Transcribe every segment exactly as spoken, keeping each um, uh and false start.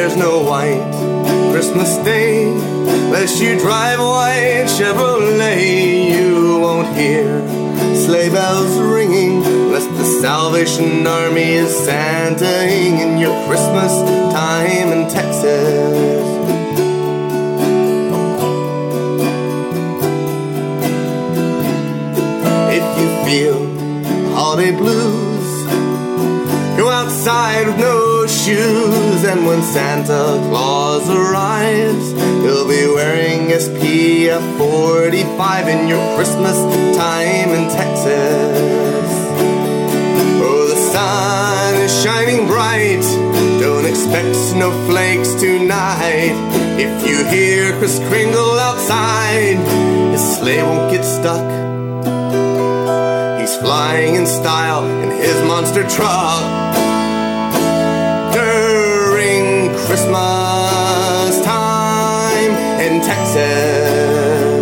there's no white Christmas Day. Unless you drive a white Chevrolet, you won't hear sleigh bells ringing, unless the Salvation Army is Santaing in your Christmas time in Texas. If you feel holiday blues, go outside with no shoes, and when Santa Claus arrives, he'll be wearing S P F forty-five in your Christmas time in Texas. Oh, the sun is shining bright, don't expect snowflakes tonight. If you hear Kris Kringle outside, his sleigh won't get stuck. He's flying in style in his monster truck. During Christmas time in Texas.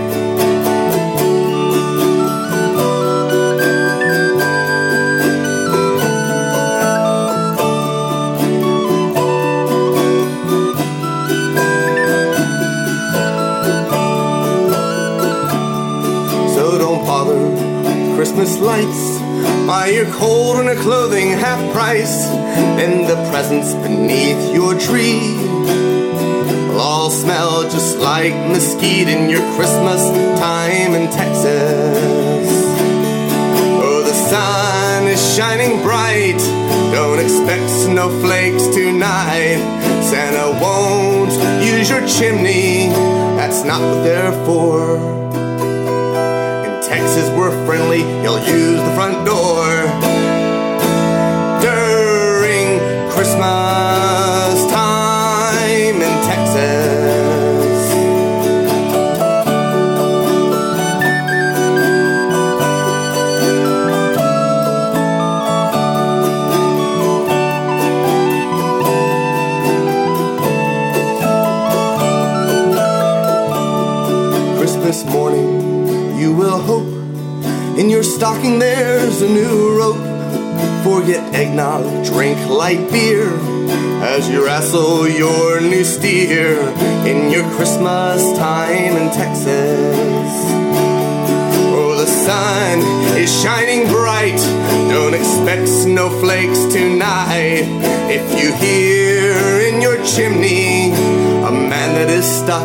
So don't bother with Christmas lights, buy your cold winter clothing half price, and the presents beneath your tree will all smell just like mesquite in your Christmas time in Texas. Oh, the sun is shining bright, don't expect snowflakes tonight. Santa won't use your chimney, that's not what they're for. Texas, we're friendly, he'll use the front door. During Christmas time in Texas. Christmas morning, you will hope in your stocking there's a new rope. Forget eggnog, drink light beer as you wrestle your new steer in your Christmas time in Texas. Oh, the sun is shining bright, don't expect snowflakes tonight. If you hear in your chimney a man that is stuck,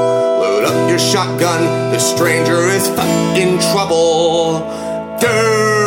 your shotgun, the stranger is in trouble. Durr